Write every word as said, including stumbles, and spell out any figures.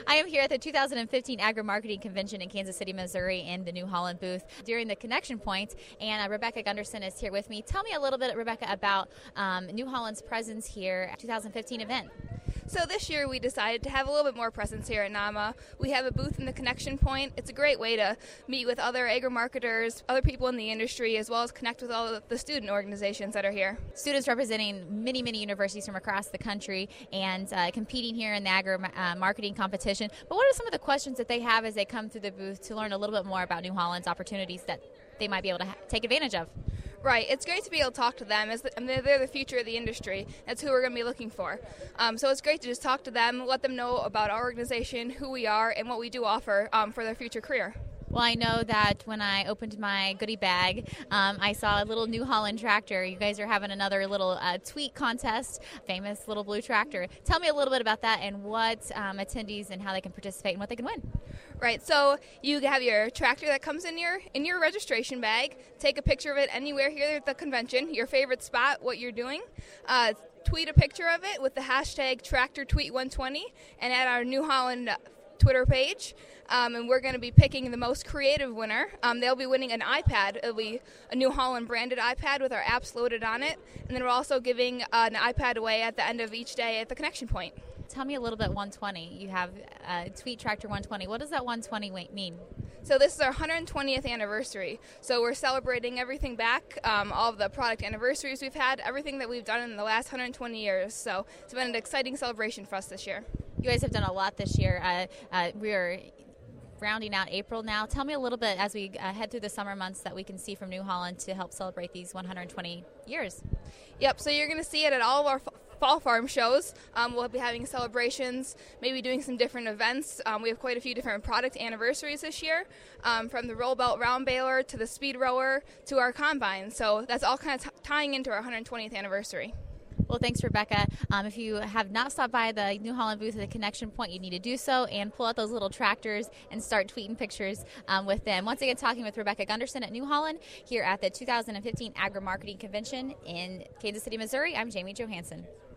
I am here at the two thousand fifteen Agri-Marketing Convention in Kansas City, Missouri in the New Holland booth during the Connection Point, and uh, Rebecca Gunderson is here with me. Tell me a little bit, Rebecca, about um, New Holland's presence here at the two thousand fifteen event. So this year we decided to have a little bit more presence here at N A M A. We have a booth in the Connection Point. It's a great way to meet with other agri-marketers, other people in the industry, as well as connect with all of the student organizations that are here. Students representing many, many universities from across the country and uh, competing here in the agri-marketing competition. But what are some of the questions that they have as they come through the booth to learn a little bit more about New Holland's opportunities that they might be able to ha- take advantage of? Right. It's great to be able to talk to them. As the, I mean, they're the future of the industry. That's who we're going to be looking for. Um, so it's great to just talk to them, let them know about our organization, who we are, and what we do offer um, for their future career. Well, I know that when I opened my goodie bag, um, I saw a little New Holland tractor. You guys are having another little uh, tweet contest, famous little blue tractor. Tell me a little bit about that and what um, attendees and how they can participate and what they can win. Right, so you have your tractor that comes in your in your registration bag. Take a picture of it anywhere here at the convention, your favorite spot, what you're doing. Uh, tweet a picture of it with the hashtag Tractor Tweet one twenty and add our New Holland Twitter page, um, and we're going to be picking the most creative winner. Um, they'll be winning an iPad. It'll be a New Holland branded iPad with our apps loaded on it, and then we're also giving uh, an iPad away at the end of each day at the Connection Point. Tell me a little bit one twenty. You have uh, Tweet Tractor one twenty. What does that one twenty mean? So this is our one hundred twentieth anniversary. So we're celebrating everything back, um, all of the product anniversaries we've had, everything that we've done in the last one hundred twenty years. So it's been an exciting celebration for us this year. You guys have done a lot this year. Uh, uh, we're rounding out April now. Tell me a little bit as we uh, head through the summer months that we can see from New Holland to help celebrate these one hundred twenty years. Yep, so you're going to see it at all of our f- fall farm shows. Um, we'll be having celebrations, maybe doing some different events. Um, we have quite a few different product anniversaries this year, um, from the roll belt round baler to the speed rower to our combine. So that's all kind of t- tying into our one hundred twentieth anniversary. Well, thanks, Rebecca. Um, if you have not stopped by the New Holland booth at the Connection Point, you need to do so and pull out those little tractors and start tweeting pictures um, with them. Once again, talking with Rebecca Gunderson at New Holland here at the two thousand fifteen Agri-Marketing Convention in Kansas City, Missouri. I'm Jamie Johansson.